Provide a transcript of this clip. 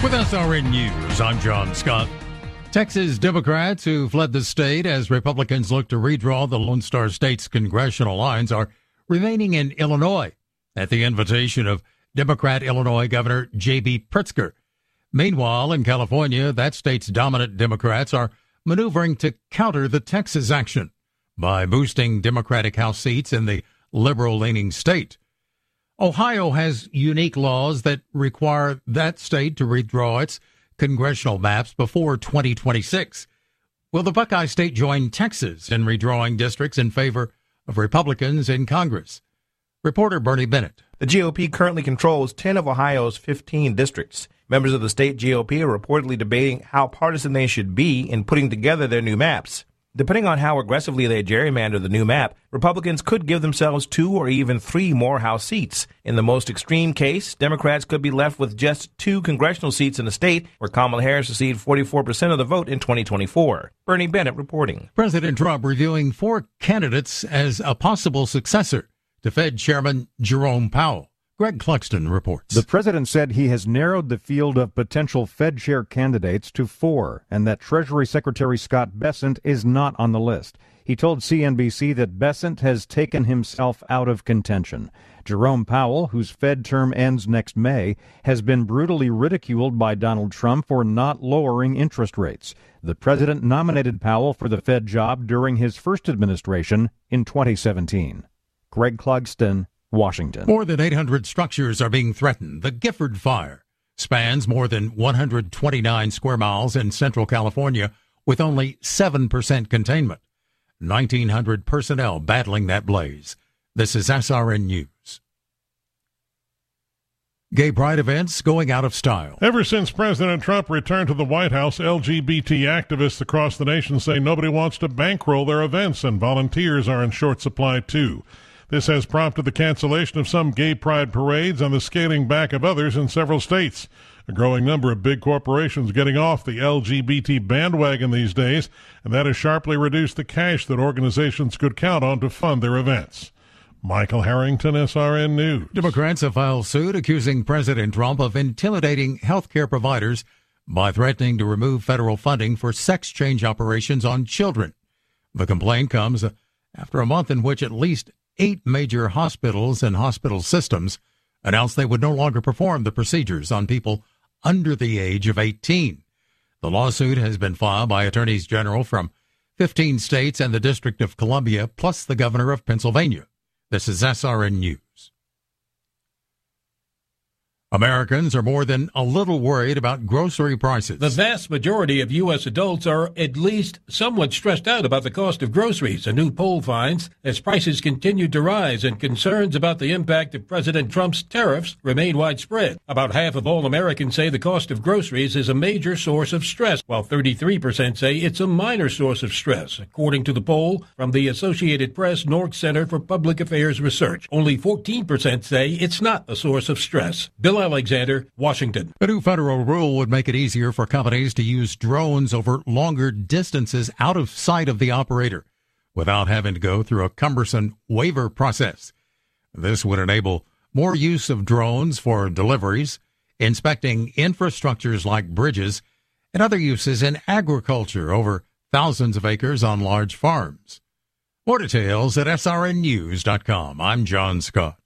With SRN News, I'm John Scott. Texas Democrats who fled the state as Republicans look to redraw the Lone Star State's congressional lines are remaining in Illinois at the invitation of Democrat Illinois Governor J.B. Pritzker. Meanwhile, in California, that state's dominant Democrats are maneuvering to counter the Texas action by boosting Democratic House seats in the liberal-leaning state. Ohio has unique laws that require that state to redraw its congressional maps before 2026. Will the Buckeye State join Texas in redrawing districts in favor of Republicans in Congress? Reporter Bernie Bennett. The GOP currently controls 10 of Ohio's 15 districts. Members of the state GOP are reportedly debating how partisan they should be in putting together their new maps. Depending on how aggressively they gerrymander the new map, Republicans could give themselves 2 or even 3 more House seats. In the most extreme case, Democrats could be left with just 2 congressional seats in the state, where Kamala Harris received 44% of the vote in 2024. Bernie Bennett reporting. President Trump reviewing 4 candidates as a possible successor to Fed Chairman Jerome Powell. Greg Cluxton reports. The president said he has narrowed the field of potential Fed chair candidates to 4, and that Treasury Secretary Scott Bessent is not on the list. He told CNBC that Bessent has taken himself out of contention. Jerome Powell, whose Fed term ends next May, has been brutally ridiculed by Donald Trump for not lowering interest rates. The president nominated Powell for the Fed job during his first administration in 2017. Greg Clugston, Washington. More than 800 structures are being threatened. The Gifford Fire spans more than 129 square miles in central California with only 7% containment. 1,900 personnel battling that blaze. This is SRN News. Gay pride events going out of style. Ever since President Trump returned to the White House, LGBT activists across the nation say nobody wants to bankroll their events, and volunteers are in short supply too. This has prompted the cancellation of some gay pride parades and the scaling back of others in several states. A growing number of big corporations getting off the LGBT bandwagon these days, and that has sharply reduced the cash that organizations could count on to fund their events. Michael Harrington, SRN News. Democrats have filed suit accusing President Trump of intimidating healthcare providers by threatening to remove federal funding for sex change operations on children. The complaint comes after a month in which at least 8 major hospitals and hospital systems announced they would no longer perform the procedures on people under the age of 18. The lawsuit has been filed by attorneys general from 15 states and the District of Columbia, plus the governor of Pennsylvania. This is SRN News. Americans are more than a little worried about grocery prices. The vast majority of U.S. adults are at least somewhat stressed out about the cost of groceries, a new poll finds, as prices continue to rise and concerns about the impact of President Trump's tariffs remain widespread. About half of all Americans say the cost of groceries is a major source of stress, while 33% say it's a minor source of stress, according to the poll from the Associated Press Nork Center for Public Affairs Research. Only 14% say it's not a source of stress. Bill Alexander, Washington. A new federal rule would make it easier for companies to use drones over longer distances out of sight of the operator without having to go through a cumbersome waiver process. This would enable more use of drones for deliveries, inspecting infrastructures like bridges, and other uses in agriculture over thousands of acres on large farms. More details at srnnews.com. I'm John Scott.